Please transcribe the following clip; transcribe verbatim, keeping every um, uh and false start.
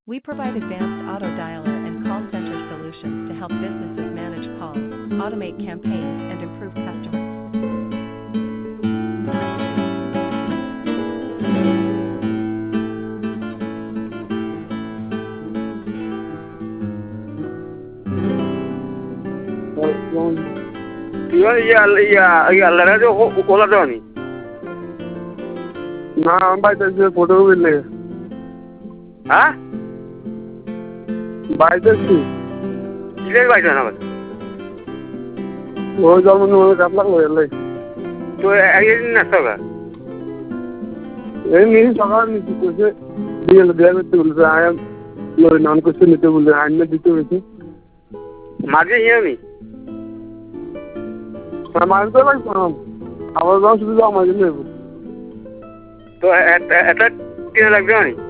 We provide advanced auto dialer and call center solutions to help businesses manage calls, automate campaigns, and improve customer. Iya iya iya iya lara jo ola doni. না আমি বাড়িতে যে photo উঠলে হ্যাঁ বাড়িতে কি কিরে বাইছো না ওই জন্ম নিয়ে কাপ লাগলো এলে তো একদিন না সকা এই নিয়ে সকাল নিচে করছে দিয়ে দেয়া করতে বলছে আয়াম লই নাম করছে নিতে বলছে আইনে দিতে হয়েছে মাঝে হিয়ামি মারতে লাগছে আবার যখন শুধু আমার জন্য তো এটা কিনে লাগবে আমি